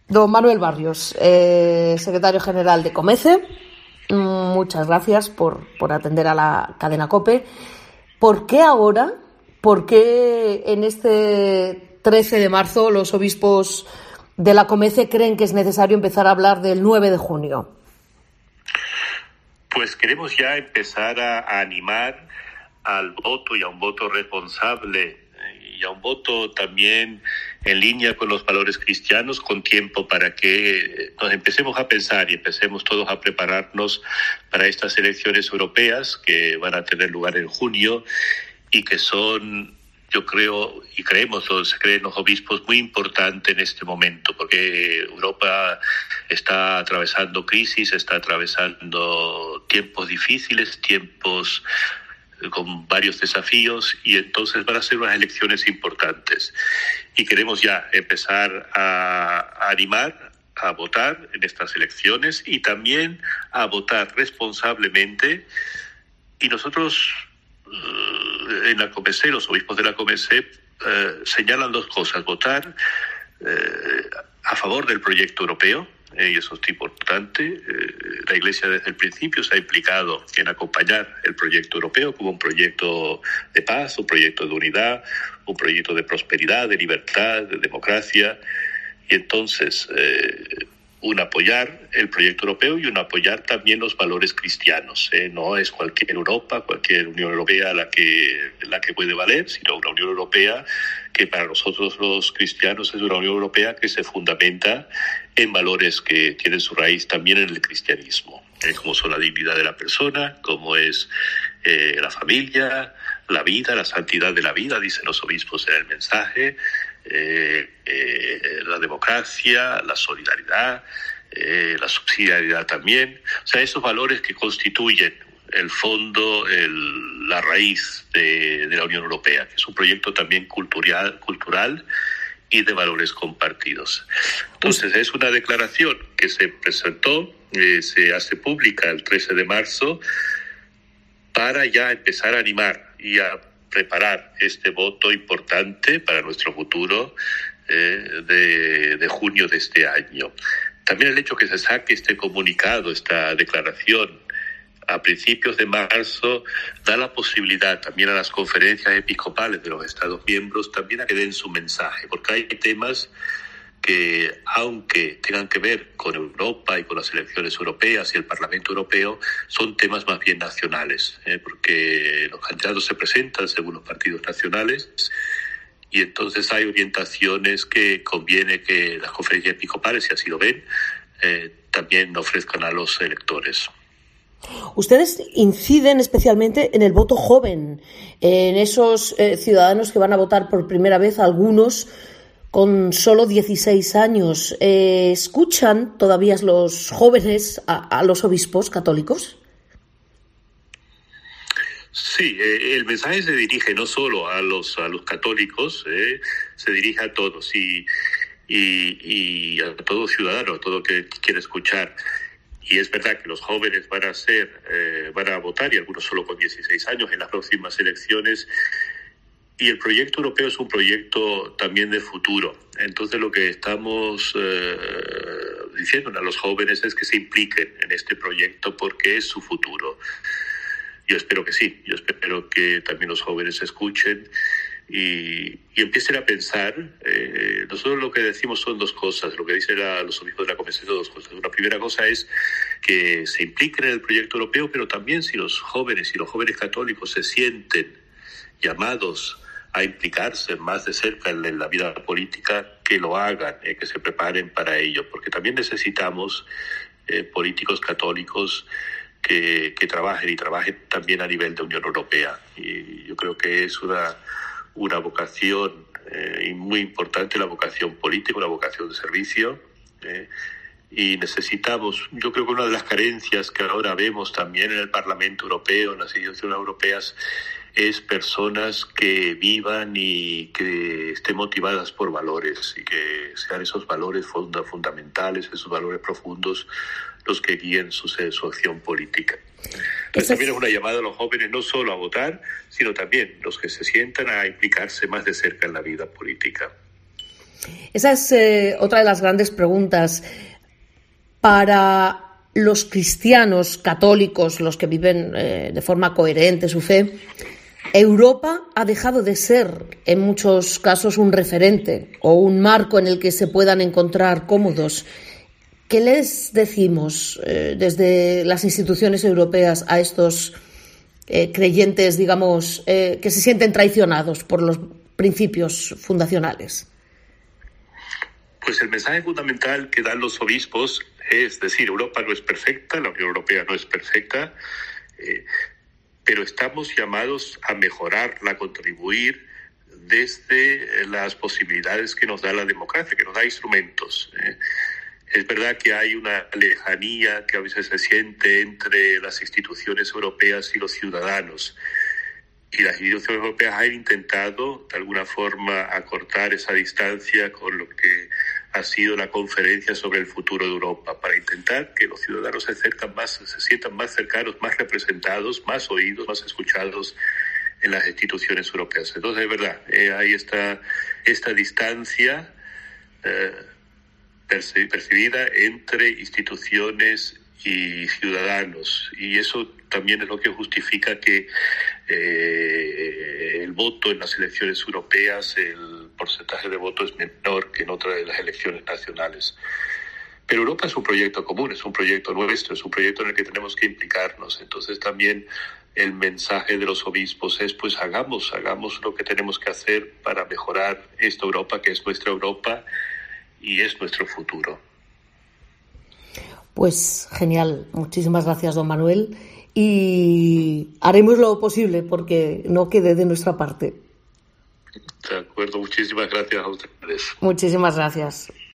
Don Manuel Barrios, secretario general de COMECE, muchas gracias por atender a la cadena COPE. ¿Por qué ahora? ¿Por qué en este 13 de marzo los obispos de la COMECE creen que es necesario empezar a hablar del 9 de junio? Pues queremos ya empezar a animar al voto y a un voto responsable y a un voto también en línea con los valores cristianos, con tiempo para que nos empecemos a pensar y empecemos todos a prepararnos para estas elecciones europeas que van a tener lugar en junio y que son, yo creo y creemos, se creen los obispos, muy importante en este momento, porque Europa está atravesando crisis, está atravesando tiempos difíciles, tiempos con varios desafíos, y entonces van a ser unas elecciones importantes. Y queremos ya empezar a animar a votar en estas elecciones y también a votar responsablemente. Y nosotros en la COMECE, los obispos de la COMECE, señalan dos cosas: votar a favor del proyecto europeo, y eso es importante. La Iglesia desde el principio se ha implicado en acompañar el proyecto europeo como un proyecto de paz, un proyecto de unidad, un proyecto de prosperidad, de libertad, de democracia, y entonces un apoyar el proyecto europeo y un apoyar también los valores cristianos. No es cualquier Europa, cualquier Unión Europea la que puede valer, sino una Unión Europea que para nosotros los cristianos es una Unión Europea que se fundamenta en valores que tienen su raíz también en el cristianismo, como son la dignidad de la persona, como es la familia, la vida, la santidad de la vida, dicen los obispos en el mensaje, la democracia, la solidaridad, la subsidiariedad también. O sea, esos valores que constituyen el fondo, la raíz de la Unión Europea, que es un proyecto también cultural y de valores compartidos. Entonces, es una declaración que se presentó, se hace pública el 13 de marzo, para ya empezar a animar y a preparar este voto importante para nuestro futuro de junio de este año. También el hecho que se saque este comunicado, esta declaración, a principios de marzo, da la posibilidad también a las conferencias episcopales de los Estados miembros también a que den su mensaje, porque hay temas que, aunque tengan que ver con Europa y con las elecciones europeas y el Parlamento Europeo, son temas más bien nacionales, porque los candidatos se presentan según los partidos nacionales, y entonces hay orientaciones que conviene que las conferencias episcopales, si así lo ven, también ofrezcan a los electores. Ustedes inciden especialmente en el voto joven, en esos ciudadanos que van a votar por primera vez, algunos con solo 16 años. ¿Escuchan todavía los jóvenes a los obispos católicos? Sí, el mensaje se dirige no solo a los católicos, se dirige a todos y a todo ciudadano, a todo que quiera escuchar. Y es verdad que los jóvenes van a votar, y algunos solo con 16 años, en las próximas elecciones. Y el proyecto europeo es un proyecto también de futuro. Entonces lo que estamos diciendo a los jóvenes es que se impliquen en este proyecto porque es su futuro. Yo espero que sí, yo espero que también los jóvenes escuchen y empiecen a pensar. Nosotros lo que decimos son dos cosas, lo que dicen los obispos de la COMECE son dos cosas. Una primera cosa es que se impliquen en el proyecto europeo, pero también si los jóvenes católicos se sienten llamados a implicarse más de cerca en la vida política, que lo hagan, que se preparen para ello, porque también necesitamos políticos católicos que trabajen también a nivel de Unión Europea. Y yo creo que es una vocación muy importante, la vocación política, una vocación de servicio, y necesitamos, yo creo que una de las carencias que ahora vemos también en el Parlamento Europeo, en las instituciones europeas, es personas que vivan y que estén motivadas por valores, y que sean esos valores fundamentales, esos valores profundos, los que guíen su acción política. Entonces también es una llamada a los jóvenes no solo a votar, sino también los que se sientan a implicarse más de cerca en la vida política. Esa es otra de las grandes preguntas. Para los cristianos católicos, los que viven de forma coherente su fe, Europa ha dejado de ser, en muchos casos, un referente o un marco en el que se puedan encontrar cómodos. ¿Qué les decimos desde las instituciones europeas a estos creyentes, digamos, que se sienten traicionados por los principios fundacionales? Pues el mensaje fundamental que dan los obispos es decir, Europa no es perfecta, la Unión Europea no es perfecta, pero estamos llamados a mejorarla, a contribuir desde las posibilidades que nos da la democracia, que nos da instrumentos. Es verdad que hay una lejanía que a veces se siente entre las instituciones europeas y los ciudadanos. Y las instituciones europeas han intentado, de alguna forma, acortar esa distancia con lo que ha sido la conferencia sobre el futuro de Europa, para intentar que los ciudadanos se sientan más cercanos, más representados, más oídos, más escuchados en las instituciones europeas. Entonces, es verdad, hay esta distancia percibida entre instituciones y ciudadanos, y eso también es lo que justifica que el voto en las elecciones europeas, el porcentaje de voto es menor que en otras de las elecciones nacionales. Pero Europa es un proyecto común, es un proyecto nuestro, es un proyecto en el que tenemos que implicarnos. Entonces también el mensaje de los obispos es, pues hagamos lo que tenemos que hacer para mejorar esta Europa, que es nuestra Europa y es nuestro futuro. Pues genial, muchísimas gracias, don Manuel, y haremos lo posible porque no quede de nuestra parte. De acuerdo, muchísimas gracias a ustedes. Muchísimas gracias.